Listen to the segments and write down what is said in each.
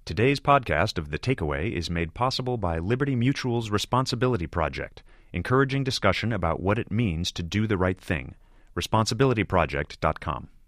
Today's podcast of The Takeaway is made possible by Liberty Mutual's Responsibility Project, encouraging discussion about what it means to do the right thing. ResponsibilityProject.com.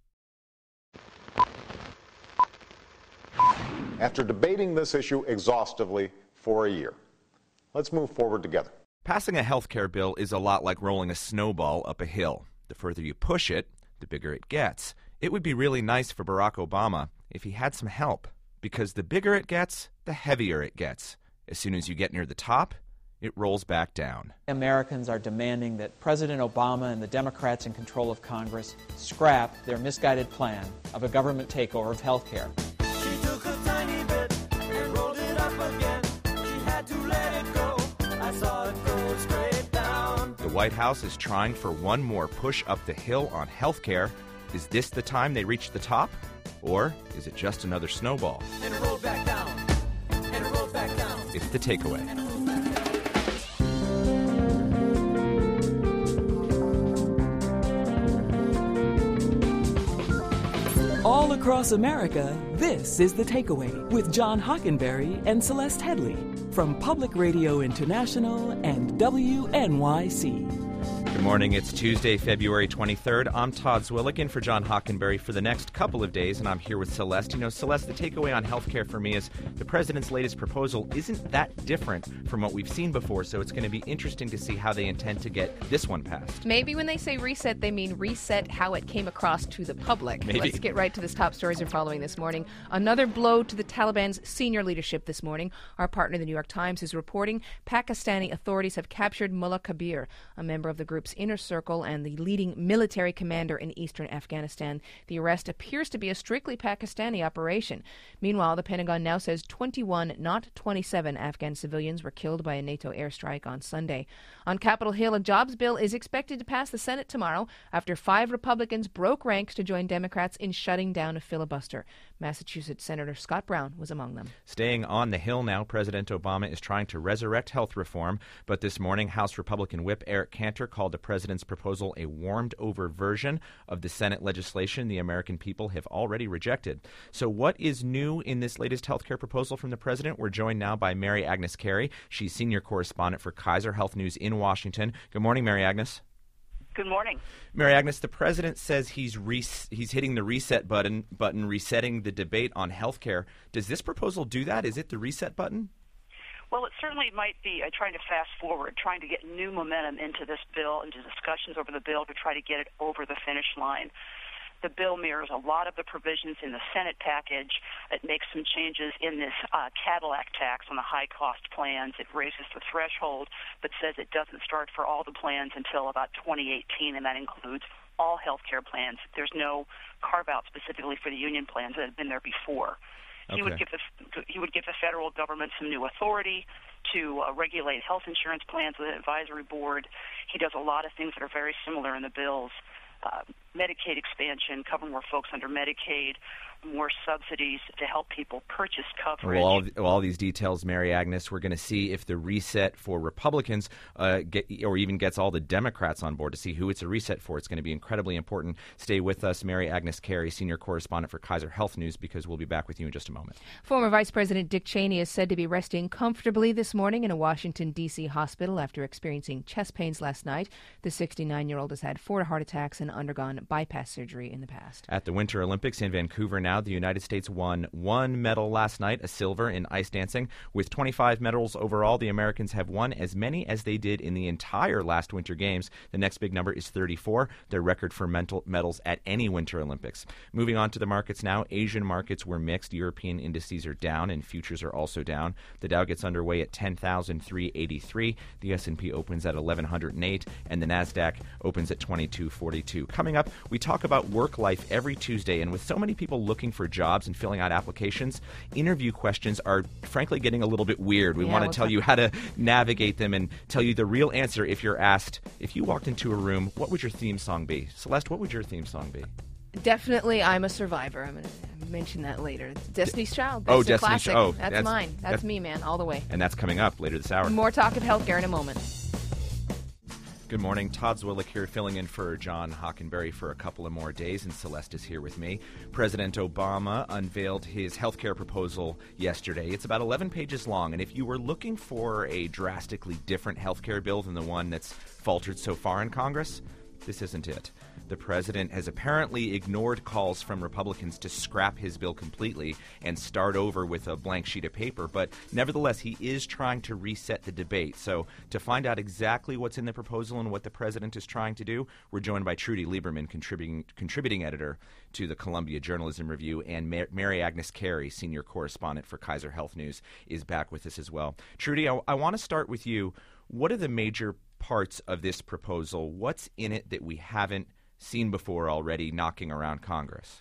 After debating this issue exhaustively for a year, let's move forward together. Passing a health care bill is a lot like rolling a snowball up a hill. The further you push it, the bigger it gets. It would be really nice for Barack Obama if he had some help, because the bigger it gets, the heavier it gets. As soon as you get near the top, it rolls back down. Americans are demanding that President Obama and the Democrats in control of Congress scrap their misguided plan of a government takeover of health care. She took a tiny bit and rolled it up again. She had to let it go. I saw it go straight down. The White House is trying for one more push up the hill on health care. Is this the time they reach the top? Or is it just another snowball? And it rolled back down. And it rolled back down. It's The Takeaway. All across America, this is The Takeaway with John Hockenberry and Celeste Headley from Public Radio International and WNYC. Good morning. It's Tuesday, February 23rd. I'm Todd Zwilligan for John Hockenberry for the next couple of days, and I'm here with Celeste. You know, Celeste, the takeaway on healthcare for me is the president's latest proposal isn't that different from what we've seen before, so it's going to be interesting to see how they intend to get this one passed. Maybe when they say reset, they mean reset how it came across to the public. Maybe. Let's get right to the top stories we're following this morning. Another blow to the Taliban's senior leadership this morning. Our partner, the New York Times, is reporting Pakistani authorities have captured Mullah Kabir, a member of the group's inner circle and the leading military commander in eastern Afghanistan. The arrest appears to be a strictly Pakistani operation. Meanwhile, the Pentagon now says 21, not 27, Afghan civilians were killed by a NATO airstrike on Sunday. On Capitol Hill, a jobs bill is expected to pass the Senate tomorrow after 5 Republicans broke ranks to join Democrats in shutting down a filibuster. Massachusetts Senator Scott Brown was among them. Staying on the Hill now, President Obama is trying to resurrect health reform, but this morning, House Republican Whip Eric Cantor called the president's proposal a warmed-over version of the Senate legislation the American people have already rejected. So what is new in this latest health care proposal from the president? We're joined now by Mary Agnes Carey. She's senior correspondent for Kaiser Health News in Washington. Good morning, Mary Agnes. Good morning. Mary Agnes, the president says he's hitting the reset button, resetting the debate on health care. Does this proposal do that? Is it the reset button? Well, it certainly might be trying to fast forward, trying to get new momentum into this bill, into discussions over the bill to try to get it over the finish line. The bill mirrors a lot of the provisions in the Senate package. It makes some changes in this Cadillac tax on the high-cost plans. It raises the threshold, but says it doesn't start for all the plans until about 2018, and that includes all health care plans. There's no carve-out specifically for the union plans that have been there before. Okay. He would give the federal government some new authority to regulate health insurance plans with an advisory board. He does a lot of things that are very similar in the bills. Medicaid expansion, cover more folks under Medicaid, more subsidies to help people purchase coverage. Well, all these details, Mary Agnes, we're going to see if the reset for Republicans gets all the Democrats on board to see who it's a reset for. It's going to be incredibly important. Stay with us, Mary Agnes Carey, senior correspondent for Kaiser Health News, because we'll be back with you in just a moment. Former Vice President Dick Cheney is said to be resting comfortably this morning in a Washington, D.C. hospital after experiencing chest pains last night. The 69-year-old has had 4 heart attacks and undergone bypass surgery in the past. At the Winter Olympics in Vancouver now, the United States won 1 medal last night, a silver in ice dancing. With 25 medals overall, the Americans have won as many as they did in the entire last Winter Games. The next big number is 34, their record for medals at any Winter Olympics. Moving on to the markets now, Asian markets were mixed. European indices are down and futures are also down. The Dow gets underway at 10,383. The S&P opens at 1,108, and the NASDAQ opens at 2,242. Coming up, we talk about work life every Tuesday, and with so many people looking for jobs and filling out applications, interview questions are frankly getting a little bit weird. We want to tell you how to navigate them and tell you the real answer if you're asked, if you walked into a room, what would your theme song be? Celeste, what would your theme song be? Definitely I'm a Survivor. I'm going to mention that later. Destiny's Child. That's Destiny's classic. Child. Oh, that's mine. That's me, man, all the way. And that's coming up later this hour. More talk of healthcare in a moment. Good morning. Todd Zwillich here, filling in for John Hockenberry for a couple of more days, and Celeste is here with me. President Obama unveiled his health care proposal yesterday. It's about 11 pages long, and if you were looking for a drastically different health care bill than the one that's faltered so far in Congress, this isn't it. The president has apparently ignored calls from Republicans to scrap his bill completely and start over with a blank sheet of paper, but nevertheless, he is trying to reset the debate. So to find out exactly what's in the proposal and what the president is trying to do, we're joined by Trudy Lieberman, contributing editor to the Columbia Journalism Review, and Mary Agnes Carey, senior correspondent for Kaiser Health News, is back with us as well. Trudy, I want to start with you. What are the major parts of this proposal? What's in it that we haven't seen before already knocking around Congress?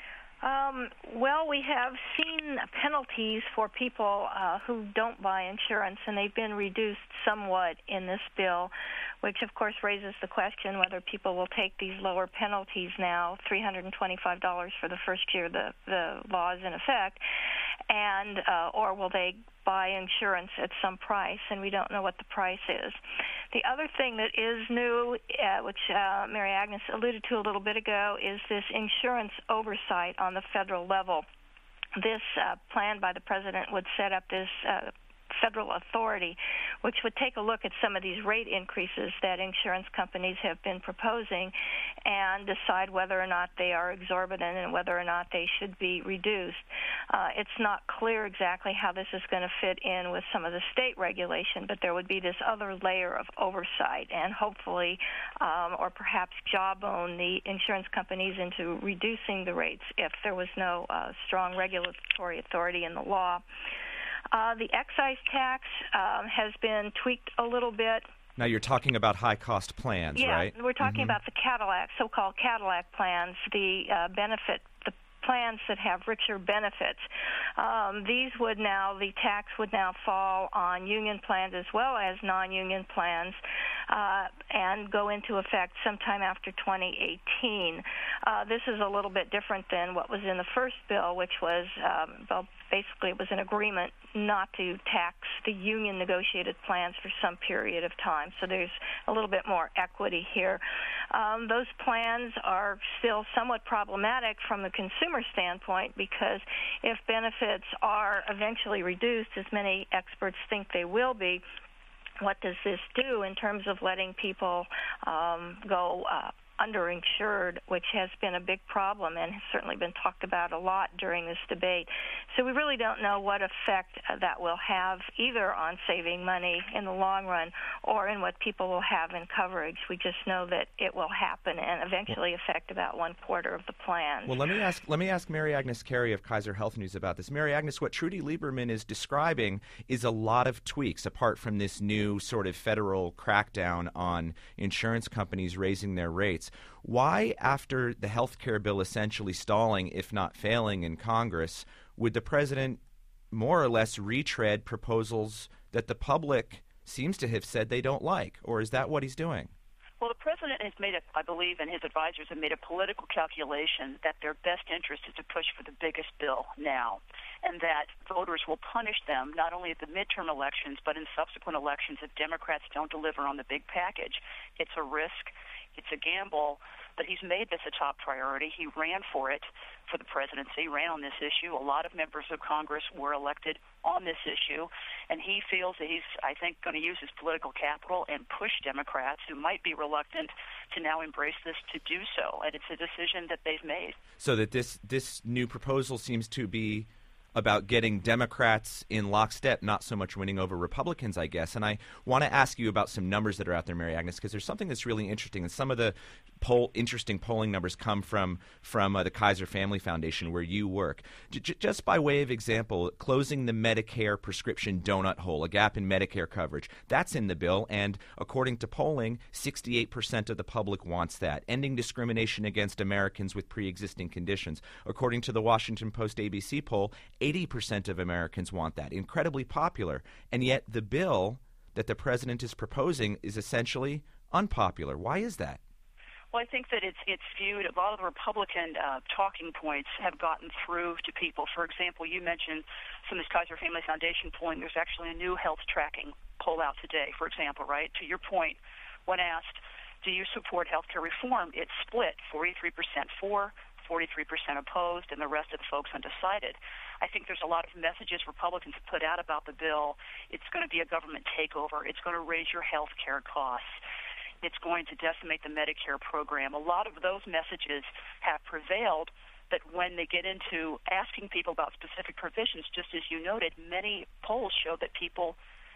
Well, we have seen penalties for people who don't buy insurance, and they've been reduced somewhat in this bill, which of course raises the question whether people will take these lower penalties now, $325 for the first year the law is in effect, and or will they buy insurance at some price, and we don't know what the price is. The other thing that is new, which Mary Agnes alluded to a little bit ago, is this insurance oversight on the federal level. This plan by the president would set up this federal authority, which would take a look at some of these rate increases that insurance companies have been proposing and decide whether or not they are exorbitant and whether or not they should be reduced. It's not clear exactly how this is going to fit in with some of the state regulation, but there would be this other layer of oversight and hopefully or perhaps jawbone the insurance companies into reducing the rates if there was no strong regulatory authority in the law. The excise tax has been tweaked a little bit. Now you're talking about high-cost plans, right? Yeah, we're talking about the Cadillac, so-called Cadillac plans, the plans that have richer benefits. The tax would now fall on union plans as well as non-union plans and go into effect sometime after 2018. This is a little bit different than what was in the first bill, which was, basically it was an agreement not to tax the union negotiated plans for some period of time. So there's a little bit more equity here. Those plans are still somewhat problematic from the consumer standpoint because if benefits are eventually reduced, as many experts think they will be, what does this do in terms of letting people go underinsured, which has been a big problem and has certainly been talked about a lot during this debate. So we really don't know what effect that will have either on saving money in the long run or in what people will have in coverage. We just know that it will happen and eventually affect about 1/4 of the plan. Well, let me ask Mary Agnes Carey of Kaiser Health News about this. Mary Agnes, what Trudy Lieberman is describing is a lot of tweaks apart from this new sort of federal crackdown on insurance companies raising their rates. Why, after the health care bill essentially stalling, if not failing in Congress, would the president more or less retread proposals that the public seems to have said they don't like? Or is that what he's doing? Well, the president has made, I believe, and his advisors have made a political calculation that their best interest is to push for the biggest bill now, and that voters will punish them not only at the midterm elections but in subsequent elections if Democrats don't deliver on the big package. It's a risk. It's a gamble, but he's made this a top priority. He ran for it for the presidency, ran on this issue. A lot of members of Congress were elected on this issue, and he feels that he's, I think, going to use his political capital and push Democrats who might be reluctant to now embrace this to do so, and it's a decision that they've made. So that this new proposal seems to be about getting Democrats in lockstep, not so much winning over Republicans, I guess. And I want to ask you about some numbers that are out there, Mary Agnes, because there's something that's really interesting. And some of the interesting polling numbers come from the Kaiser Family Foundation, where you work. Just by way of example, closing the Medicare prescription donut hole, a gap in Medicare coverage, that's in the bill. And according to polling, 68% of the public wants that. Ending discrimination against Americans with pre-existing conditions. According to the Washington Post ABC poll, 80% of Americans want that. Incredibly popular. And yet the bill that the president is proposing is essentially unpopular. Why is that? Well, I think that it's viewed, a lot of the Republican talking points have gotten through to people. For example, you mentioned some of this Kaiser Family Foundation polling. There's actually a new health tracking poll out today, for example, right? To your point, when asked, do you support health care reform, it's split 43% for, 43% opposed, and the rest of the folks undecided. I think there's a lot of messages Republicans put out about the bill. It's going to be a government takeover. It's going to raise your health care costs. It's going to decimate the Medicare program. A lot of those messages have prevailed, but when they get into asking people about specific provisions, just as you noted, many polls show that people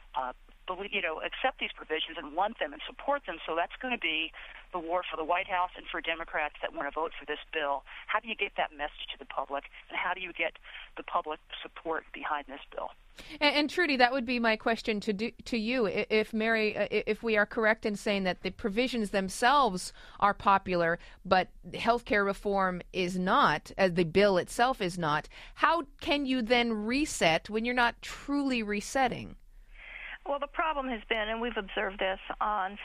accept these provisions and want them and support them. So that's going to be the war for the White House and for Democrats that want to vote for this bill. How do you get that message to the public, and how do you get the public support behind this bill? And Trudy, that would be my question to you. If Mary, if we are correct in saying that the provisions themselves are popular, but healthcare reform is not, as the bill itself is not, how can you then reset when you're not truly resetting? Well, the problem has been, and we've observed this on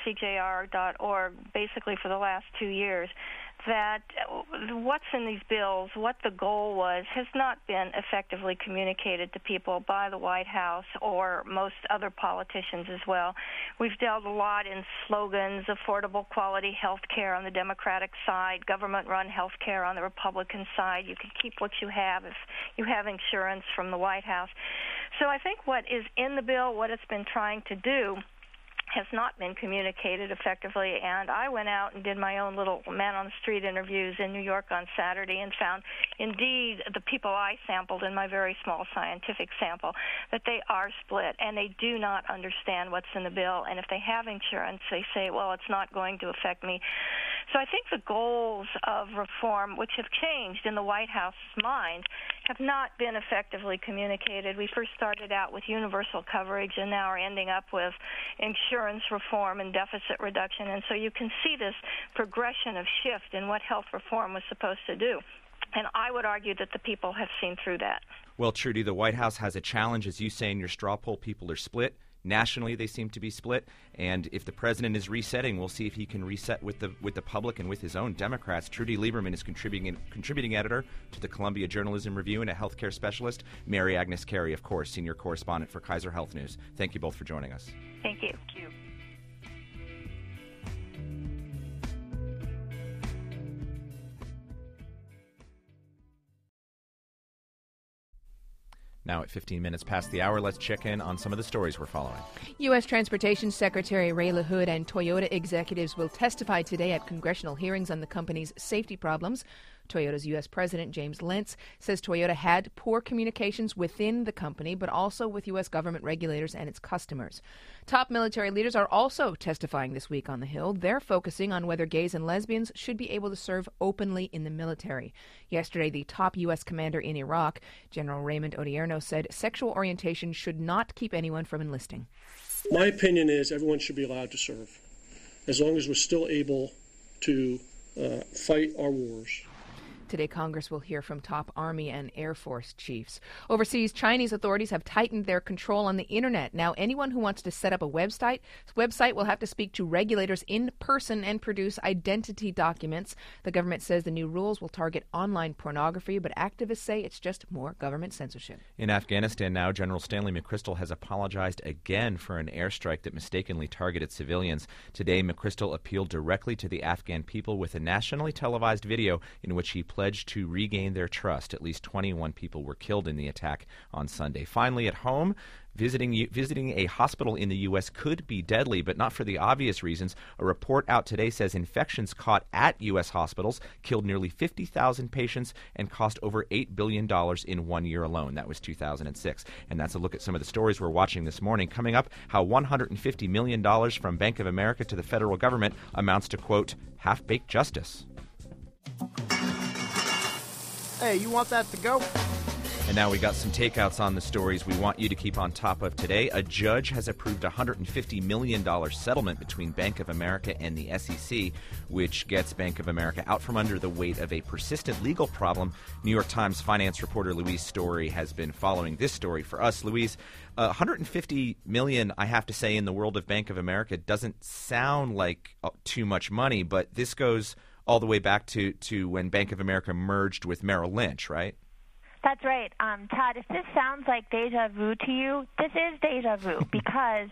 CJR.org basically for the last 2 years, that what's in these bills, what the goal was, has not been effectively communicated to people by the White House or most other politicians as well. We've dealt a lot in slogans, affordable quality health care on the Democratic side, government-run health care on the Republican side. You can keep what you have if you have insurance from the White House. So I think what is in the bill, what it's been trying to do, has not been communicated effectively, and I went out and did my own little man-on-the-street interviews in New York on Saturday and found, indeed, the people I sampled in my very small scientific sample, that they are split, and they do not understand what's in the bill, and if they have insurance, they say, well, it's not going to affect me. So I think the goals of reform, which have changed in the White House's mind, have not been effectively communicated. We first started out with universal coverage and now are ending up with insurance reform and deficit reduction. And so you can see this progression of shift in what health reform was supposed to do. And I would argue that the people have seen through that. Well, Trudy, the White House has a challenge. As you say in your straw poll, people are split. Nationally, they seem to be split, and if the president is resetting, we'll see if he can reset with the public and with his own Democrats. Trudy Lieberman is contributing editor to the Columbia Journalism Review and a healthcare specialist. Mary Agnes Carey, of course, senior correspondent for Kaiser Health News. Thank you both for joining us. Thank you. Thank you. Now at 15 minutes past the hour, let's check in on some of the stories we're following. U.S. Transportation Secretary Ray LaHood and Toyota executives will testify today at congressional hearings on the company's safety problems. Toyota's U.S. President James Lentz says Toyota had poor communications within the company, but also with U.S. government regulators and its customers. Top military leaders are also testifying this week on the Hill. They're focusing on whether gays and lesbians should be able to serve openly in the military. Yesterday, the top U.S. commander in Iraq, General Raymond Odierno, said sexual orientation should not keep anyone from enlisting. My opinion is everyone should be allowed to serve, as long as we're still able to fight our wars. Today, Congress will hear from top Army and Air Force chiefs. Overseas, Chinese authorities have tightened their control on the Internet. Now, anyone who wants to set up a website will have to speak to regulators in person and produce identity documents. The government says the new rules will target online pornography, but activists say it's just more government censorship. In Afghanistan now, General Stanley McChrystal has apologized again for an airstrike that mistakenly targeted civilians. Today, McChrystal appealed directly to the Afghan people with a nationally televised video in which he pledged to regain their trust. At least 21 people were killed in the attack on Sunday. Finally, at home, visiting a hospital in the U.S. could be deadly, but not for the obvious reasons. A report out today says infections caught at U.S. hospitals killed nearly 50,000 patients and cost over $8 billion in 1 year alone. That was 2006. And that's a look at some of the stories we're watching this morning. Coming up, how $150 million from Bank of America to the federal government amounts to, quote, half-baked justice. Hey, you want that to go? And now we got some takeouts on the stories we want you to keep on top of today. A judge has approved a $150 million settlement between Bank of America and the SEC, which gets Bank of America out from under the weight of a persistent legal problem. New York Times finance reporter Louise Story has been following this story for us. Louise, $150 million, I have to say, in the world of Bank of America doesn't sound like too much money, but this goes all the way back to when Bank of America merged with Merrill Lynch, right? That's right. Todd, if this sounds like deja vu to you, this is deja vu because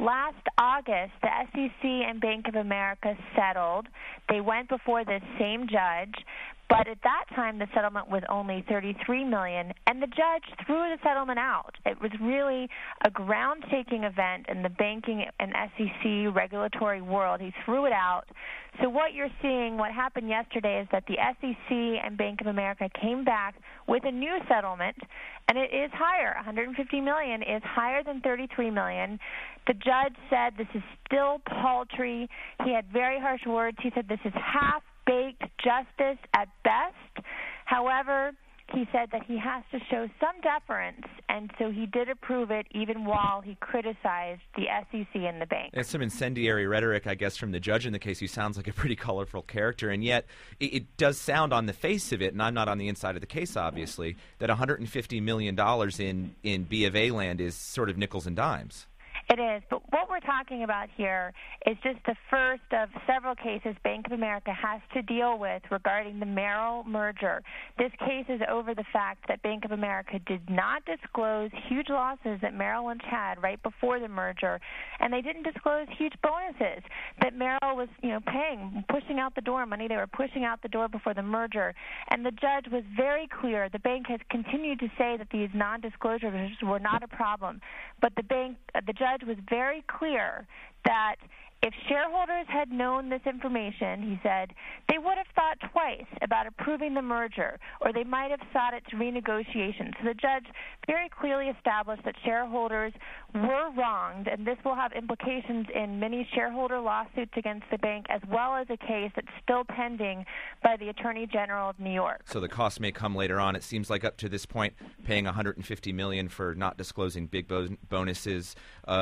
last August, the SEC and Bank of America settled. They went before this same judge. But at that time, the settlement was only $33 million, and the judge threw the settlement out. It was really a ground-shaking event in the banking and SEC regulatory world. He threw it out. So what you're seeing, what happened yesterday, is that the SEC and Bank of America came back with a new settlement, and it is higher. $150 million is higher than $33 million. The judge said this is still paltry. He had very harsh words. He said this is half-baked justice at best. However, he said that he has to show some deference, and so he did approve it even while he criticized the SEC and the bank. There's some incendiary rhetoric, I guess, from the judge in the case, who sounds like a pretty colorful character, and yet it does sound on the face of it, and I'm not on the inside of the case, obviously, that $150 million in B of A land is sort of nickels and dimes. It is, but what we're talking about here is just the first of several cases Bank of America has to deal with regarding the Merrill merger. This case is over the fact that Bank of America did not disclose huge losses that Merrill Lynch had right before the merger, and they didn't disclose huge bonuses that Merrill was, paying, pushing out the door, money they were pushing out the door before the merger. And the judge was very clear. The bank has continued to say that these non-disclosures were not a problem, but the judge was very clear that if shareholders had known this information, he said, they would have thought twice about approving the merger, or they might have sought its renegotiation. So the judge very clearly established that shareholders were wronged, and this will have implications in many shareholder lawsuits against the bank, as well as a case that's still pending by the Attorney General of New York. So the cost may come later on. It seems like up to this point, paying $150 million for not disclosing big bonuses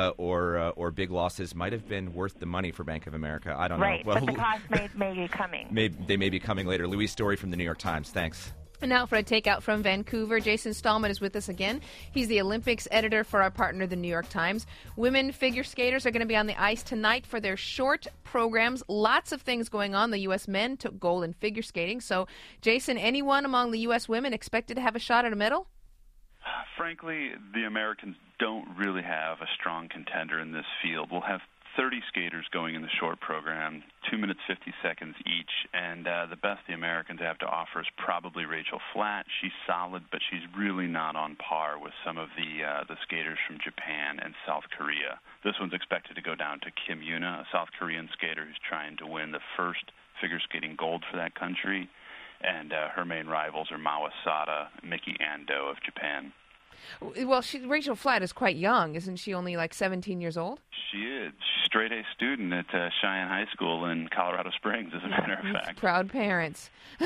or big losses might have been worth the money for Bank of America. I don't know. Right, but the cost may be coming. They may be coming later. Louise Story from the New York Times. Thanks. And now for a takeout from Vancouver, Jason Stallman is with us again. He's the Olympics editor for our partner, the New York Times. Women figure skaters are going to be on the ice tonight for their short programs. Lots of things going on. The U.S. men took gold in figure skating. So, Jason, anyone among the U.S. women expected to have a shot at a medal? Frankly, the Americans don't really have a strong contender in this field. We'll have 30 skaters going in the short program, 2 minutes, 50 seconds each, and the best the Americans have to offer is probably Rachel Flatt. She's solid, but she's really not on par with some of the skaters from Japan and South Korea. This one's expected to go down to Kim Yuna, a South Korean skater who's trying to win the first figure skating gold for that country, and her main rivals are Mao Asada and Miki Ando of Japan. Well, Rachel Flatt is quite young. Isn't she only like 17 years old? She is. Straight A student at Cheyenne High School in Colorado Springs, as a matter of fact. Proud parents.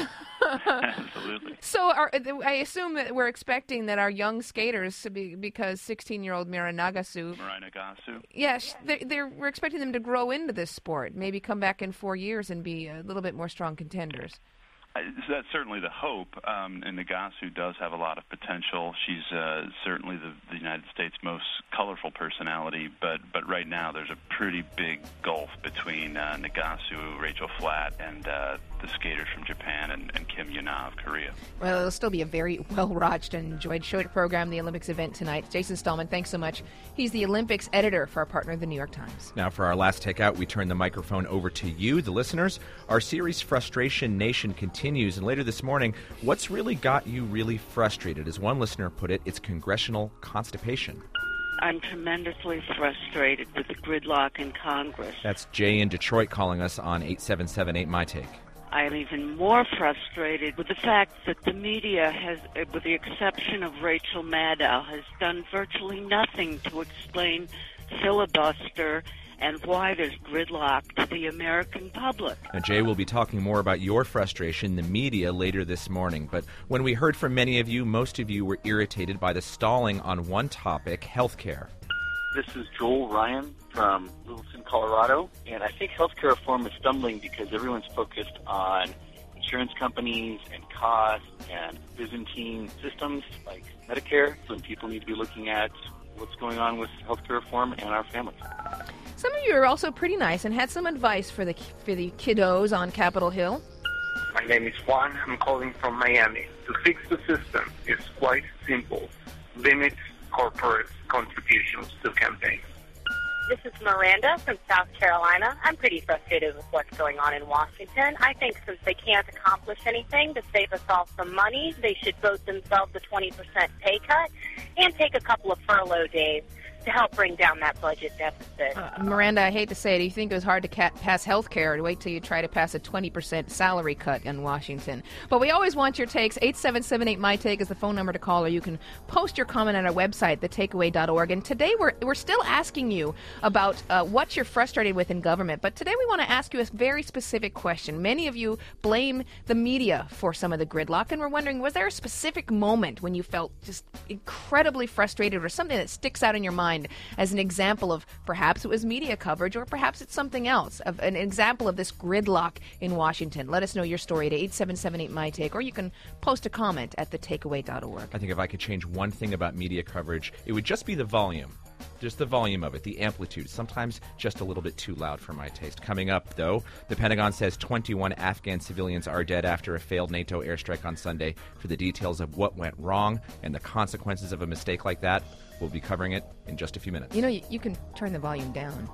Absolutely. So I assume that we're expecting that our young skaters, because 16-year-old Mirai Nagasu. Yes, we're expecting them to grow into this sport, maybe come back in 4 years and be a little bit more strong contenders. That's certainly the hope, and Nagasu does have a lot of potential. She's certainly the United States' most colorful personality, but right now there's a pretty big gulf between Nagasu, Rachel Flatt, and the skaters from Japan and Kim Yuna of Korea. Well, it'll still be a very well-watched and enjoyed short program, the Olympics event tonight. Jason Stallman, thanks so much. He's the Olympics editor for our partner, the New York Times. Now, for our last takeout, we turn the microphone over to you, the listeners. Our series, Frustration Nation, continues, and later this morning, what's really got you really frustrated? As one listener put it, it's congressional constipation. I'm tremendously frustrated with the gridlock in Congress. That's Jay in Detroit calling us on 877-8 My Take. I am even more frustrated with the fact that the media has, with the exception of Rachel Maddow, has done virtually nothing to explain filibuster and why there's gridlock to the American public. Now, Jay will be talking more about your frustration, the media, later this morning. But when we heard from many of you, most of you were irritated by the stalling on one topic, healthcare. This is Joel Ryan from Littleton, Colorado, and I think healthcare reform is stumbling because everyone's focused on insurance companies and costs and Byzantine systems like Medicare, when people need to be looking at what's going on with healthcare reform and our families. Some of you are also pretty nice and had some advice for the kiddos on Capitol Hill. My name is Juan. I'm calling from Miami. To fix the system is quite simple. Limit corporate contributions to campaigns. This is Miranda from South Carolina. I'm pretty frustrated with what's going on in Washington. I think since they can't accomplish anything to save us all some money, they should vote themselves a 20% pay cut and take a couple of furlough days to help bring down that budget deficit. Miranda, I hate to say it, do you think it was hard to pass health care? Wait till you try to pass a 20% salary cut in Washington. But we always want your takes. 877-8MY-TAKE is the phone number to call, or you can post your comment on our website, thetakeaway.org. And today we're still asking you about what you're frustrated with in government. But today we want to ask you a very specific question. Many of you blame the media for some of the gridlock, and we're wondering, was there a specific moment when you felt just incredibly frustrated, or something that sticks out in your mind as an example of perhaps it was media coverage, or perhaps it's something else, of an example of this gridlock in Washington? Let us know your story to 877-8MY-TAKE, or you can post a comment at thetakeaway.org. I think if I could change one thing about media coverage, it would just be the volume. Just the volume of it, the amplitude, sometimes just a little bit too loud for my taste. Coming up, though, the Pentagon says 21 Afghan civilians are dead after a failed NATO airstrike on Sunday. For the details of what went wrong and the consequences of a mistake like that, we'll be covering it in just a few minutes. You know, you can turn the volume down.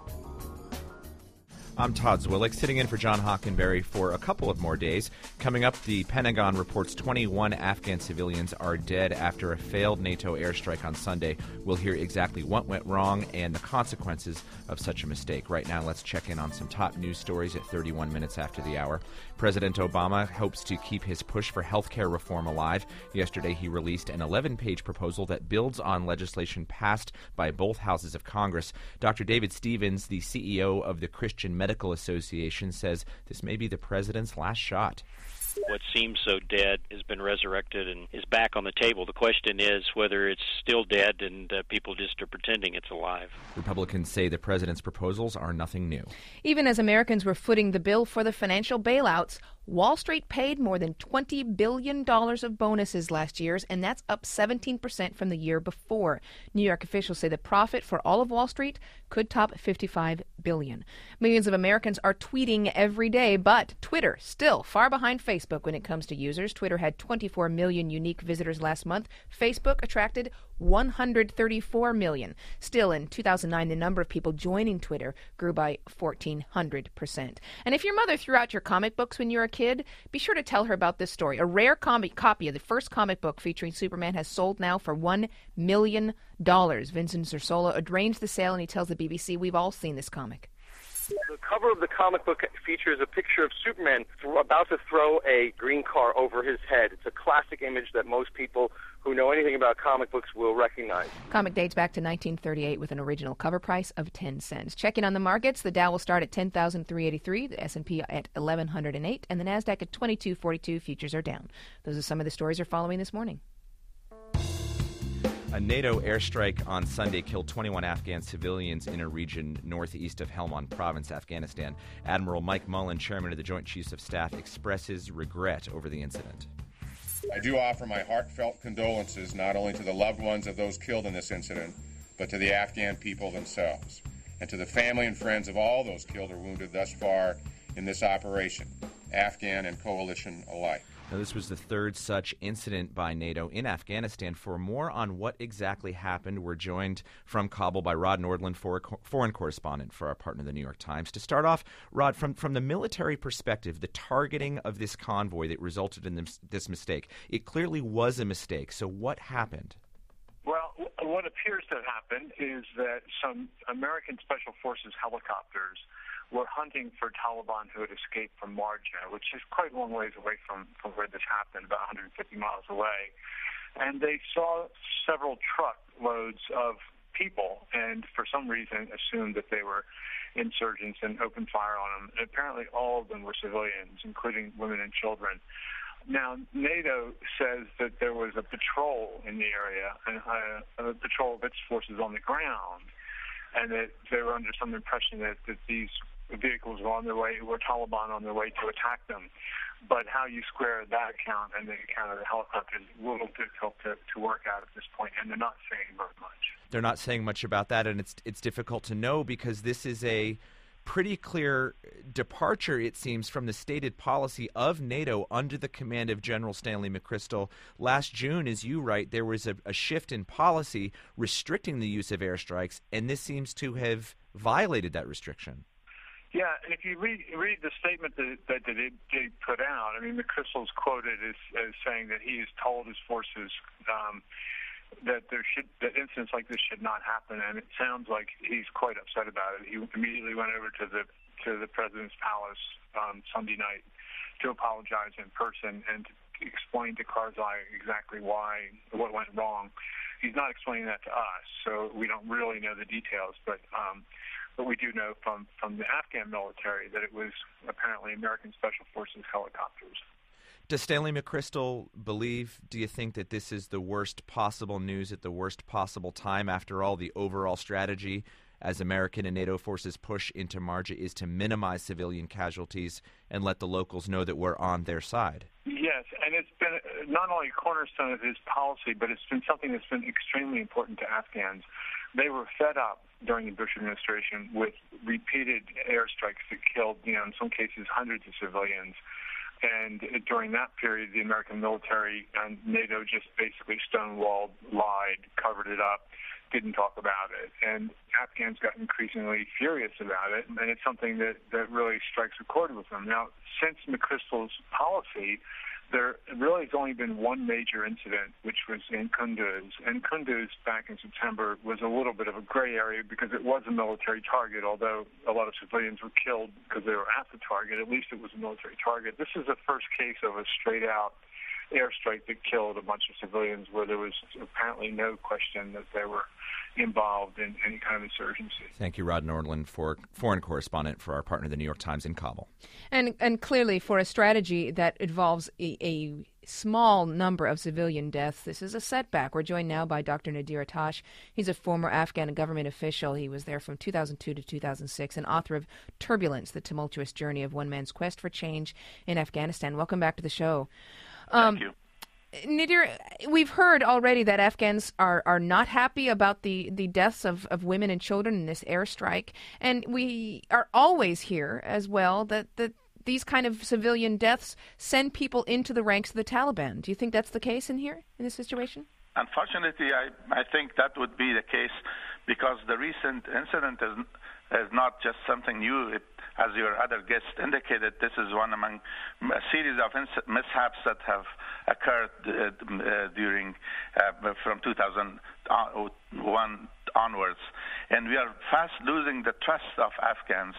I'm Todd Zwillick, sitting in for John Hockenberry for a couple of more days. Coming up, the Pentagon reports 21 Afghan civilians are dead after a failed NATO airstrike on Sunday. We'll hear exactly what went wrong and the consequences of such a mistake. Right now, let's check in on some top news stories at 31 minutes after the hour. President Obama hopes to keep his push for health care reform alive. Yesterday, he released an 11-page proposal that builds on legislation passed by both houses of Congress. Dr. David Stevens, the CEO of the Christian Medical Association, says this may be the president's last shot. What seems so dead has been resurrected and is back on the table. The question is whether it's still dead and people just are pretending it's alive. Republicans say the president's proposals are nothing new. Even as Americans were footing the bill for the financial bailouts, Wall Street paid more than $20 billion of bonuses last year, and that's up 17% from the year before. New York officials say the profit for all of Wall Street could top $55 billion. Millions of Americans are tweeting every day, but Twitter still far behind Facebook when it comes to users. Twitter had 24 million unique visitors last month. Facebook attracted 134 million. Still, in 2009, the number of people joining Twitter grew by 1,400%. And if your mother threw out your comic books when you were a kid, be sure to tell her about this story. A rare copy of the first comic book featuring Superman has sold now for $1 million. Vincent Zersola arranged the sale, and he tells the BBC, we've all seen this comic. The cover of the comic book features a picture of Superman about to throw a green car over his head. It's a classic image that most people who know anything about comic books will recognize. Comic dates back to 1938 with an original cover price of 10 cents. Checking on the markets, the Dow will start at 10,383, the S&P at 1,108, and the NASDAQ at 2,242. Futures are down. Those are some of the stories we're following this morning. A NATO airstrike on Sunday killed 21 Afghan civilians in a region northeast of Helmand Province, Afghanistan. Admiral Mike Mullen, chairman of the Joint Chiefs of Staff, expresses regret over the incident. I do offer my heartfelt condolences not only to the loved ones of those killed in this incident, but to the Afghan people themselves, and to the family and friends of all those killed or wounded thus far in this operation, Afghan and coalition alike. Now, this was the third such incident by NATO in Afghanistan. For more on what exactly happened, we're joined from Kabul by Rod Nordland, foreign correspondent for our partner, the New York Times. To start off, Rod, from the military perspective, the targeting of this convoy that resulted in this mistake, it clearly was a mistake. So what happened? Well, what appears to have happened is that some American Special Forces helicopters were hunting for Taliban who had escaped from Marja, which is quite a long ways away from where this happened, about 150 miles away. And they saw several truckloads of people and for some reason assumed that they were insurgents and opened fire on them. And apparently all of them were civilians, including women and children. Now, NATO says that there was a patrol in the area, a patrol of its forces on the ground, and that they were under some impression that these vehicles were on their way, were Taliban on their way to attack them. But how you square that account and the account of the helicopter is a little difficult to work out at this point, and they're not saying very much. They're not saying much about that, and it's difficult to know because this is a pretty clear departure, it seems, from the stated policy of NATO under the command of General Stanley McChrystal. Last June, as you write, there was a shift in policy restricting the use of airstrikes, and this seems to have violated that restriction. Yeah, and if you read the statement that they put out, I mean, McChrystal's quoted as saying that he has told his forces that incidents like this should not happen, and it sounds like he's quite upset about it. He immediately went over to the president's palace Sunday night to apologize in person and to explain to Karzai exactly what went wrong. He's not explaining that to us, so we don't really know the details, but we do know from the Afghan military that it was apparently American Special Forces helicopters. Does Stanley McChrystal believe, do you think, that this is the worst possible news at the worst possible time? After all, the overall strategy as American and NATO forces push into Marja is to minimize civilian casualties and let the locals know that we're on their side. Yes, and it's been not only a cornerstone of his policy, but it's been something that's been extremely important to Afghans. They were fed up during the Bush administration with repeated airstrikes that killed, in some cases, hundreds of civilians. And during that period, the American military and NATO just basically stonewalled, lied, covered it up, didn't talk about it. And Afghans got increasingly furious about it, and it's something that really strikes a chord with them. Now, since McChrystal's policy, there really has only been one major incident, which was in Kunduz. And Kunduz, back in September, was a little bit of a gray area because it was a military target, although a lot of civilians were killed because they were at the target. At least it was a military target. This is the first case of a straight-out airstrike that killed a bunch of civilians where there was apparently no question that they were involved in any kind of insurgency. Thank you, Rod Nordland, foreign correspondent for our partner, the New York Times in Kabul. And clearly, for a strategy that involves a small number of civilian deaths, this is a setback. We're joined now by Dr. Nadir Atash. He's a former Afghan government official. He was there from 2002 to 2006, and author of Turbulence, the tumultuous journey of one man's quest for change in Afghanistan. Welcome back to the show. Thank you. Nadir, we've heard already that Afghans are not happy about the deaths of women and children in this airstrike. And we are always hear as well that these kind of civilian deaths send people into the ranks of the Taliban. Do you think that's the case in this situation? Unfortunately, I think that would be the case because the recent incident is not just something new. As your other guest indicated, this is one among a series of mishaps that have occurred during from 2001 onwards, and we are fast losing the trust of Afghans.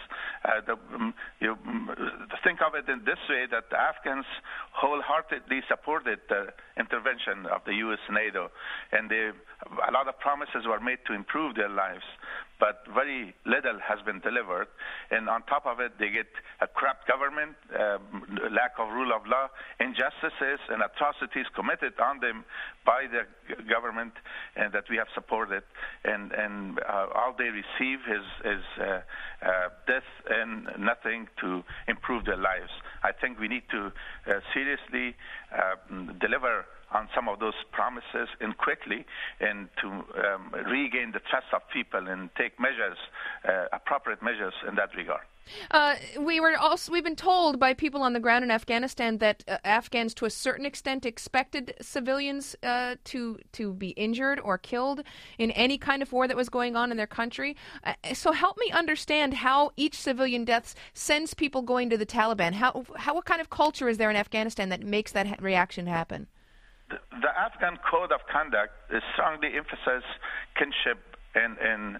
Think of it in this way, that the Afghans wholeheartedly supported the intervention of the U.S. NATO, and a lot of promises were made to improve their lives, but very little has been delivered. And on top of it, they get a corrupt government, lack of rule of law, injustices and atrocities committed on them by the government and that we have supported. And all they receive is death and nothing to improve their lives. I think we need to seriously deliver on some of those promises and quickly, and to regain the trust of people and take measures, appropriate measures in that regard. We've been told by people on the ground in Afghanistan that Afghans, to a certain extent, expected civilians to be injured or killed in any kind of war that was going on in their country. So help me understand how each civilian death sends people going to the Taliban. What kind of culture is there in Afghanistan that makes that reaction happen? The Afghan code of conduct strongly emphasizes kinship and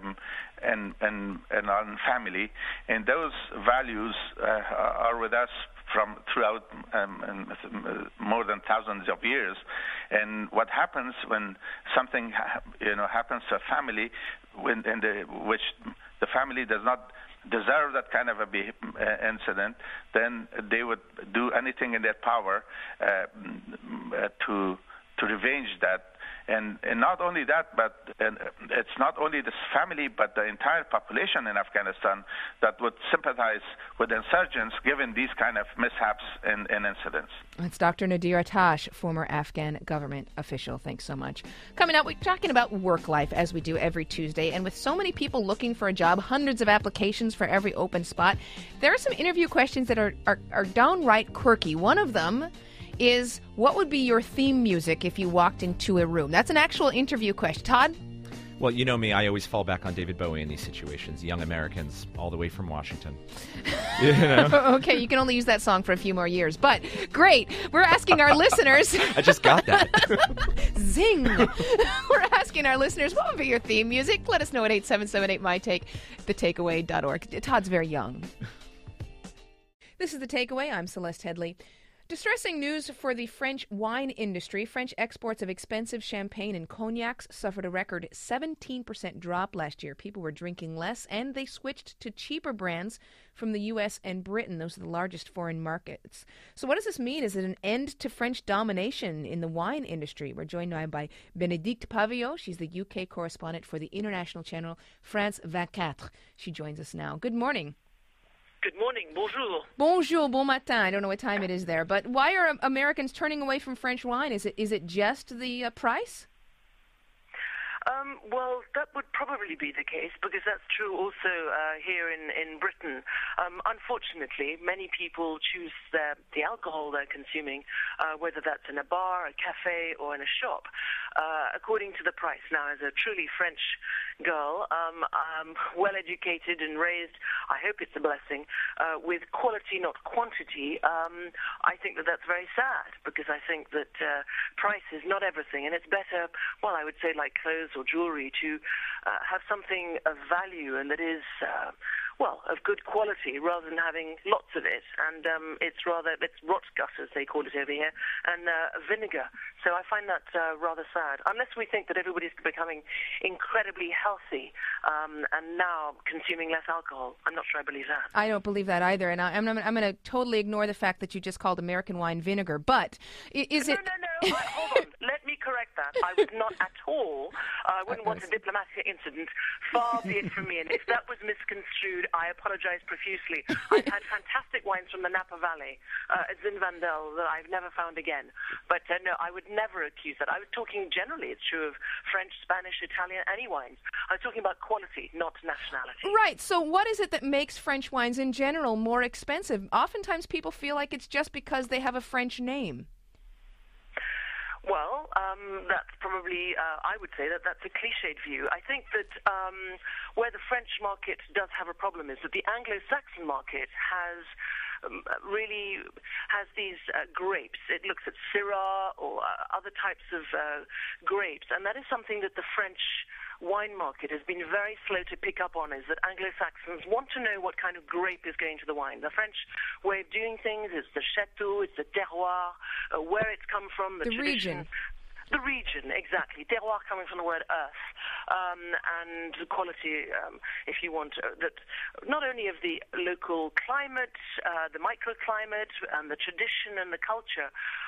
on family, and those values are with us from throughout more than thousands of years. And what happens when something happens to a family, which the family does not deserve that kind of incident, then they would do anything in their power to revenge that. And not only that, but it's not only this family, but the entire population in Afghanistan that would sympathize with insurgents given these kind of mishaps and incidents. That's Dr. Nadir Attash, former Afghan government official. Thanks so much. Coming up, we're talking about work life, as we do every Tuesday. And with so many people looking for a job, hundreds of applications for every open spot, there are some interview questions that are downright quirky. One of them is, what would be your theme music if you walked into a room? That's an actual interview question. Todd? Well, you know me, I always fall back on David Bowie in these situations. Young Americans, all the way from Washington. You know? Okay, you can only use that song for a few more years. But great. We're asking our listeners. I just got that. Zing. We're asking our listeners, what would be your theme music? Let us know at 8778-MyTake, thetakeaway.org. Todd's very young. This is The Takeaway. I'm Celeste Headley. Distressing news for the French wine industry. French exports of expensive champagne and cognacs suffered a record 17% drop last year. People were drinking less, and they switched to cheaper brands from the U.S. and Britain. Those are the largest foreign markets. So what does this mean? Is it an end to French domination in the wine industry? We're joined now by Bénédicte Pavillot. She's the UK correspondent for the international channel France 24. She joins us now. Good morning. Good morning. Bonjour. Bonjour, bon matin. I don't know what time it is there, but why are Americans turning away from French wine? Is it just the price? Well, that would probably be the case, because that's true also here in Britain. Unfortunately, many people choose the alcohol they're consuming, whether that's in a bar, a cafe, or in a shop, according to the price. Now, as a truly French girl, well-educated and raised, I hope it's a blessing, with quality, not quantity, I think that's very sad, because I think that price is not everything, and it's better, well, I would say like clothes or jewelry, to have something of value and that is, of good quality, rather than having lots of it. And it's rotgut, as they call it over here, and vinegar. So I find that rather sad. Unless we think that everybody's becoming incredibly healthy and now consuming less alcohol. I'm not sure I believe that. I don't believe that either. And I'm going to totally ignore the fact that you just called American wine vinegar. But is it... No. Hold on. Let me correct that. I was not at all. I wouldn't want a diplomatic incident. Far be it from me. And if that was misconstrued, I apologize profusely. I've had fantastic wines from the Napa Valley at Zinfandel that I've never found again. But no, I would never accuse that. I was talking generally. It's true of French, Spanish, Italian, any wines. I was talking about quality, not nationality. Right. So what is it that makes French wines in general more expensive? Oftentimes people feel like it's just because they have a French name. Well, that's probably, I would say that's a cliched view. I think that where the French market does have a problem is that the Anglo-Saxon market has these grapes. It looks at Syrah or other types of grapes, and that is something that the French wine market has been very slow to pick up on, is that Anglo-Saxons want to know what kind of grape is going to the wine. The French way of doing things is the chateau, it's the terroir, where it's come from, the tradition. The region, exactly. Terroir coming from the word earth, and quality, if you want, that not only of the local climate, the microclimate, and the tradition and the culture.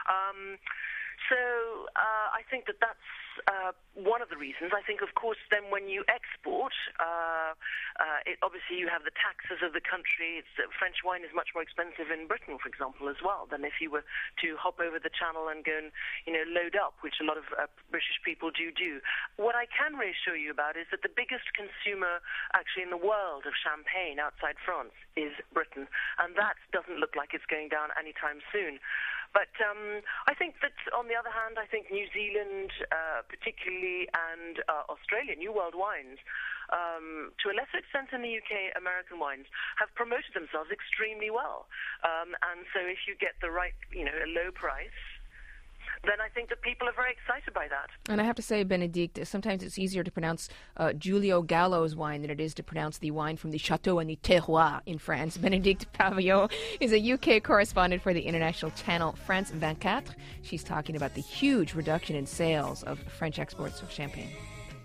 So I think that's one of the reasons. I think, of course, then when you export, obviously you have the taxes of the country. French wine is much more expensive in Britain, for example, as well, than if you were to hop over the channel and go and load up, which a lot of British people do. What I can reassure you about is that the biggest consumer actually in the world of champagne outside France is Britain, and that doesn't look like it's going down anytime soon. But I think that, on the other hand, I think New Zealand, particularly, and Australia, New World wines, to a lesser extent in the UK, American wines, have promoted themselves extremely well. And so if you get the right, a low price, then I think that people are very excited by that. And I have to say, Bénédicte, sometimes it's easier to pronounce Giulio Gallo's wine than it is to pronounce the wine from the Chateau and the Terroir in France. Bénédicte Pavillot is a UK correspondent for the international channel France 24. She's talking about the huge reduction in sales of French exports of champagne.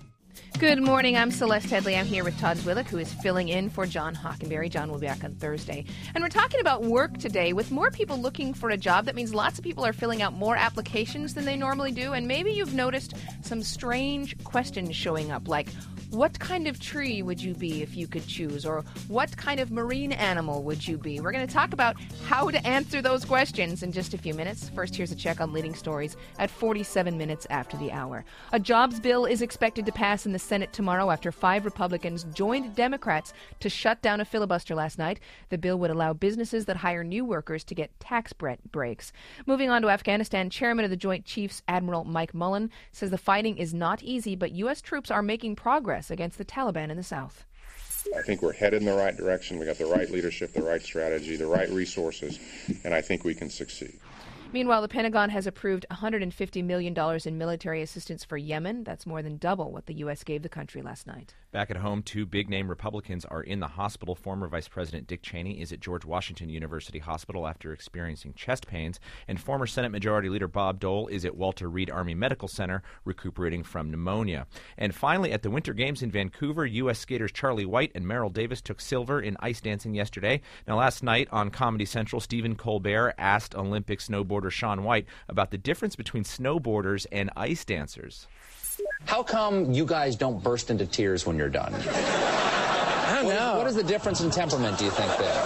Good morning. I'm Celeste Headley. I'm here with Todd Zwillick, who is filling in for John Hockenberry. John will be back on Thursday. And we're talking about work today. With more people looking for a job, that means lots of people are filling out more applications than they normally do. And maybe you've noticed some strange questions showing up, like, what kind of tree would you be if you could choose? Or what kind of marine animal would you be? We're going to talk about how to answer those questions in just a few minutes. First, here's a check on leading stories at 47 minutes after the hour. A jobs bill is expected to pass in the Senate tomorrow after 5 Republicans joined Democrats to shut down a filibuster last night. The bill would allow businesses that hire new workers to get tax breaks. Moving on to Afghanistan, Chairman of the Joint Chiefs, Admiral Mike Mullen, says the fighting is not easy, but U.S. troops are making progress against the Taliban in the south. I think we're headed in the right direction. We got the right leadership, the right strategy, the right resources, and I think we can succeed. Meanwhile, the Pentagon has approved $150 million in military assistance for Yemen. That's more than double what the U.S. gave the country last night. Back at home, 2 big-name Republicans are in the hospital. Former Vice President Dick Cheney is at George Washington University Hospital after experiencing chest pains, and former Senate Majority Leader Bob Dole is at Walter Reed Army Medical Center recuperating from pneumonia. And finally, at the Winter Games in Vancouver, U.S. skaters Charlie White and Merrill Davis took silver in ice dancing yesterday. Now, last night on Comedy Central, Stephen Colbert asked Olympic snowboarder Shaun White about the difference between snowboarders and ice dancers. How come you guys don't burst into tears when you're done? I don't know. What is the difference in temperament, do you think, there?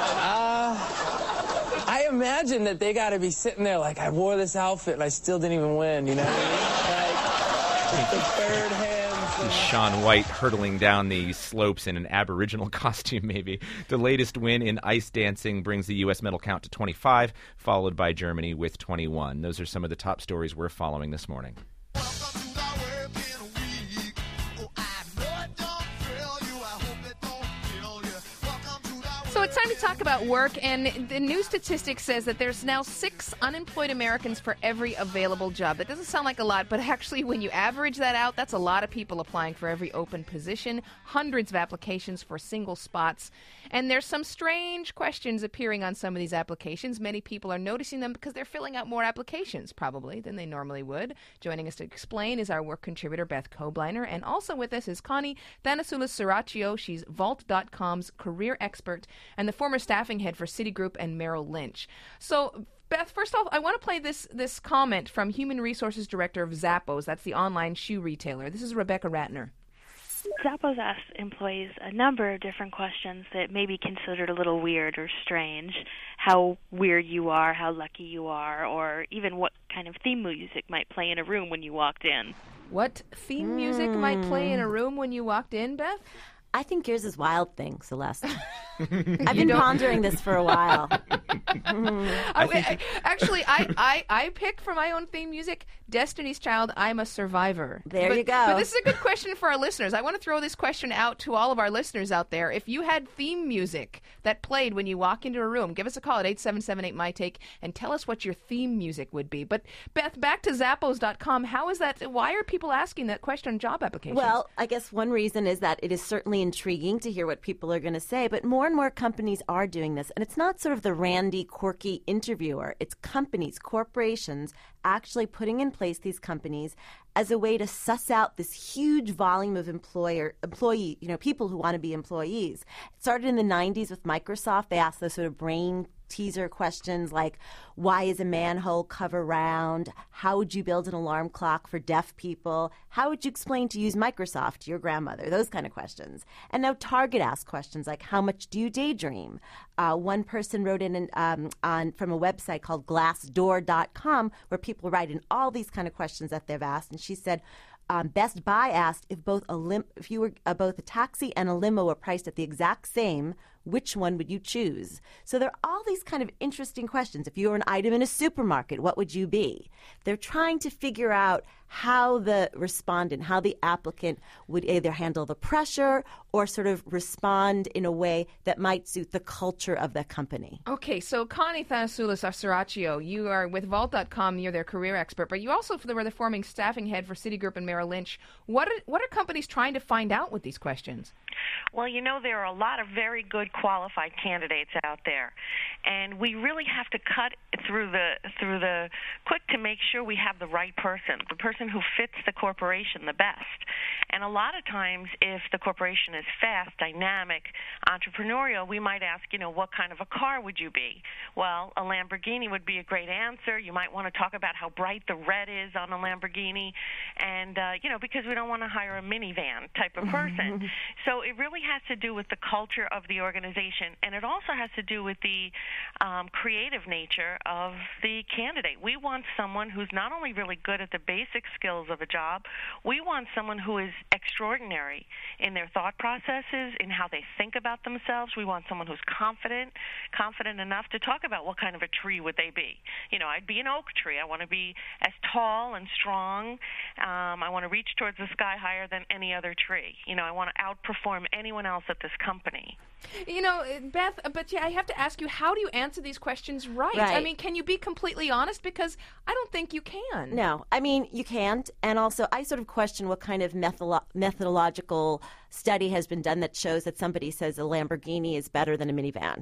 I imagine that they got to be sitting there like, I wore this outfit and I still didn't even win, you know what I mean? Like, the third hands. Shaun White hurtling down the slopes in an Aboriginal costume, maybe. The latest win in ice dancing brings the U.S. medal count to 25, followed by Germany with 21. Those are some of the top stories we're following this morning. So it's time to talk about work, and the new statistic says that there's now 6 unemployed Americans for every available job. That doesn't sound like a lot, but actually when you average that out, that's a lot of people applying for every open position, hundreds of applications for single spots. And there's some strange questions appearing on some of these applications. Many people are noticing them because they're filling out more applications, probably, than they normally would. Joining us to explain is our work contributor, Beth Kobliner. And also with us is Connie Thanasoulas-Serraccio. She's Vault.com's career expert and the former staffing head for Citigroup and Merrill Lynch. So, Beth, first off, I want to play this comment from Human Resources Director of Zappos. That's the online shoe retailer. This is Rebecca Ratner. Zappos asks employees a number of different questions that may be considered a little weird or strange. How weird you are, how lucky you are, or even what kind of theme music might play in a room when you walked in. What theme music might play in a room when you walked in, Beth? I think yours is Wild Thing, Celeste. I've been pondering this for a while. Actually, I picked for my own theme music Destiny's Child, I'm a Survivor. There you go. But this is a good question for our listeners. I want to throw this question out to all of our listeners out there. If you had theme music that played when you walk into a room, give us a call at 877-8MY-TAKE and tell us what your theme music would be. But, Beth, back to Zappos.com. How is that? Why are people asking that question on job applications? Well, I guess one reason is that it is certainly intriguing to hear what people are going to say, but more and more companies are doing this. And it's not sort of the randy, quirky interviewer. It's companies, corporations, actually putting in place these companies as a way to suss out this huge volume of employee, people who want to be employees. It started in the 90s with Microsoft. They asked those sort of brain teaser questions like, why is a manhole cover round? How would you build an alarm clock for deaf people? How would you explain to use Microsoft to your grandmother? Those kind of questions. And now Target asks questions like, how much do you daydream? One person wrote in from a website called Glassdoor.com where people write in all these kind of questions that they've asked. And she said, Best Buy asked if both a taxi and a limo were priced at the exact same, which one would you choose? So there are all these kind of interesting questions. If you were an item in a supermarket, what would you be? They're trying to figure out how the respondent, how the applicant would either handle the pressure or sort of respond in a way that might suit the culture of the company. Okay, so Connie Thanasoulas-Serraccio, you are with Vault.com, you're their career expert, but you also were the former staffing head for Citigroup and Merrill Lynch. What are companies trying to find out with these questions? Well, there are a lot of very good qualified candidates out there, and we really have to cut through the quick to make sure we have the right person, the person who fits the corporation the best. And a lot of times, if the corporation is fast, dynamic, entrepreneurial, we might ask, what kind of a car would you be? Well, a Lamborghini would be a great answer. You might want to talk about how bright the red is on a Lamborghini, and because we don't want to hire a minivan type of person. So it really has to do with the culture of the organization, and it also has to do with the creative nature of the candidate. We want someone who's not only really good at the basic skills of a job, we want someone who is extraordinary in their thought processes, in how they think about themselves. We want someone who's confident enough to talk about what kind of a tree would they be. I'd be an oak tree. I want to be as tall and strong. I want to reach towards the sky higher than any other tree. I want to outperform anyone else at this company. Beth, but I have to ask you, how do you answer these questions right? I mean, can you be completely honest? Because I don't think you can. No, you can't. And also, I sort of question what kind of methodological study has been done that shows that somebody says a Lamborghini is better than a minivan.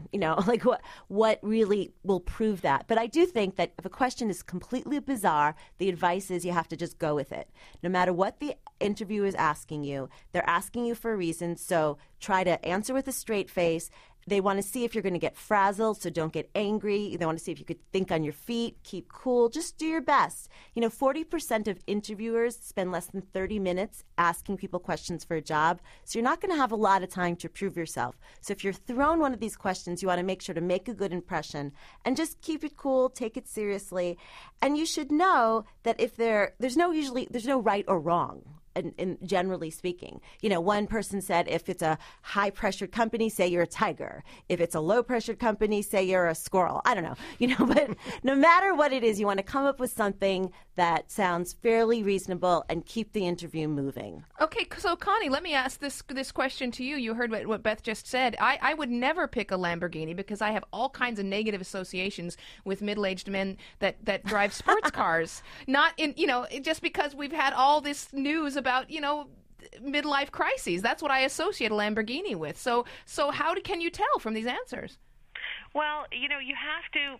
What really will prove that? But I do think that if a question is completely bizarre, the advice is you have to just go with it. No matter what the interviewer is asking you, they're asking you for a reason, so try to answer with a straight face. They want to see if you're going to get frazzled, so don't get angry. They want to see if you could think on your feet, keep cool, just do your best. 40% of interviewers spend less than 30 minutes asking people questions for a job, so you're not going to have a lot of time to prove yourself. So if you're thrown one of these questions, you want to make sure to make a good impression and just keep it cool, take it seriously. And you should know that if there's no right or wrong. In generally speaking, one person said if it's a high-pressured company, say you're a tiger. If it's a low-pressured company, say you're a squirrel. I don't know, but no matter what it is, you want to come up with something that sounds fairly reasonable and keep the interview moving. Okay, so Connie, let me ask this question to you. You heard what Beth just said. I would never pick a Lamborghini because I have all kinds of negative associations with middle-aged men that drive sports cars. Not in, just because we've had all this news about, midlife crises. That's what I associate a Lamborghini with. So how can you tell from these answers? Well, you have to,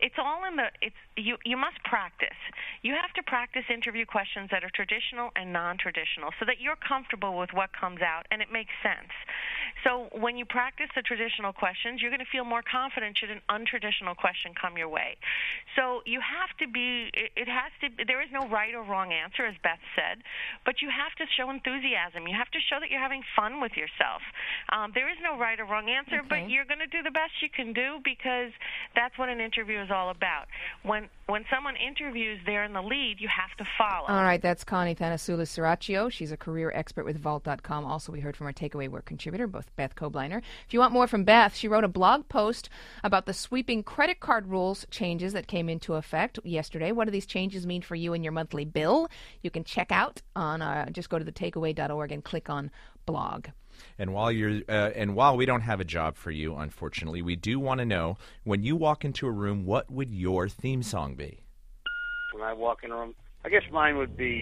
you must practice. You have to practice interview questions that are traditional and non-traditional so that you're comfortable with what comes out and it makes sense. So when you practice the traditional questions, you're going to feel more confident should an untraditional question come your way. So you have to there is no right or wrong answer, as Beth said, but you have to show enthusiasm. You have to show that you're having fun with yourself. There is no right or wrong answer, but you're going to do the best you can do because that's what an interview is all about. When someone interviews, they're in the lead, you have to follow. All right, that's Connie Thanasoulis-Serraccio. She's a career expert with Vault.com. Also, we heard from our Takeaway Work contributor, both Beth Kobliner. If you want more from Beth, she wrote a blog post about the sweeping credit card rules changes that came into effect yesterday. What do these changes mean for you and your monthly bill? You can check out on, just go to thetakeaway.org and click on blog. And while we don't have a job for you, unfortunately, we do want to know, when you walk into a room, what would your theme song be? When I walk in a room, I guess mine would be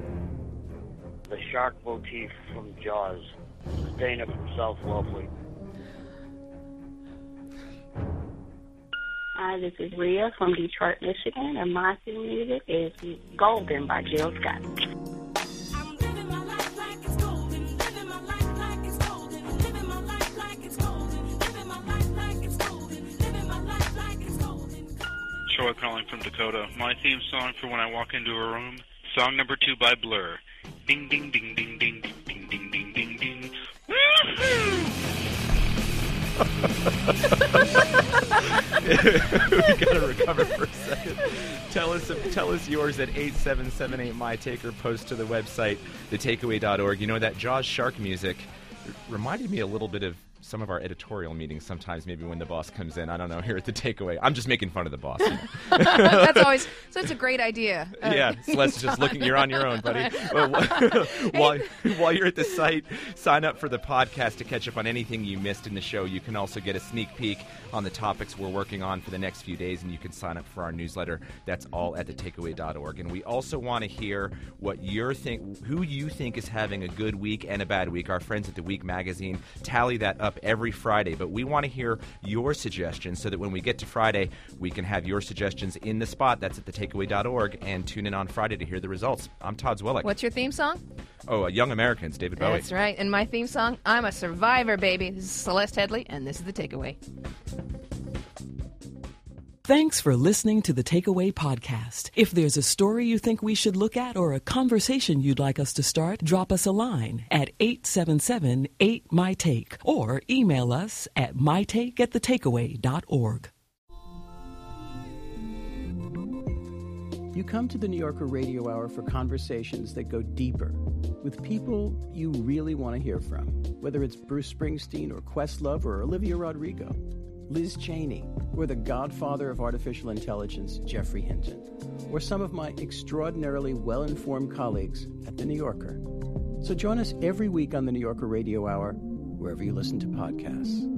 the shark motif from Jaws, Dana from South Wellesley. Hi, this is Rhea from Detroit, Michigan, and my theme music is Golden by Jill Scott. Troy calling from Dakota. My theme song for when I walk into a room, song number 2 by Blur. Ding, ding, ding, ding, ding, ding, ding, ding, ding, ding. Woohoo! We gotta recover for a second. Tell us yours at 87778MyTake or post to the website, thetakeaway.org. That Jaws shark music reminded me a little bit of some of our editorial meetings sometimes, maybe when the boss comes in. I don't know, here at the Takeaway. I'm just making fun of the boss. You know? That's always, so it's a great idea. Yeah, Celeste's just looking, you're on your own, buddy. While you're at the site, sign up for the podcast to catch up on anything you missed in the show. You can also get a sneak peek on the topics we're working on for the next few days, and you can sign up for our newsletter. That's all at thetakeaway.org. And we also want to hear what who you think is having a good week and a bad week. Our friends at The Week magazine tally that up every Friday, but we want to hear your suggestions so that when we get to Friday, we can have your suggestions in the spot. That's at thetakeaway.org, and tune in on Friday to hear the results. I'm Todd Zwillick. What's your theme song? Oh, Young Americans, David Bowie. That's right. And my theme song, I'm a Survivor, baby. This is Celeste Headley, and this is The Takeaway. Thanks for listening to the Takeaway Podcast. If there's a story you think we should look at or a conversation you'd like us to start, drop us a line at 877-8MY-TAKE or email us at mytake@thetakeaway.org. You come to the New Yorker Radio Hour for conversations that go deeper with people you really want to hear from, whether it's Bruce Springsteen or Questlove or Olivia Rodrigo, Liz Cheney, or the godfather of artificial intelligence, Jeffrey Hinton, or some of my extraordinarily well-informed colleagues at The New Yorker. So join us every week on the New Yorker Radio Hour, wherever you listen to podcasts.